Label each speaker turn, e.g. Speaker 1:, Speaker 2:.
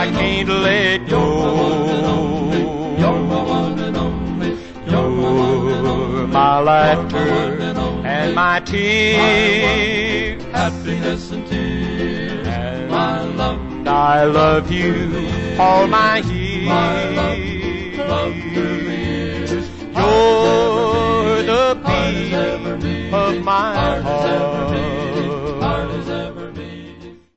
Speaker 1: I can't let go. You're my laughter and my tears,
Speaker 2: happiness and tears, my love.
Speaker 1: I love you all my years.
Speaker 2: My love to me.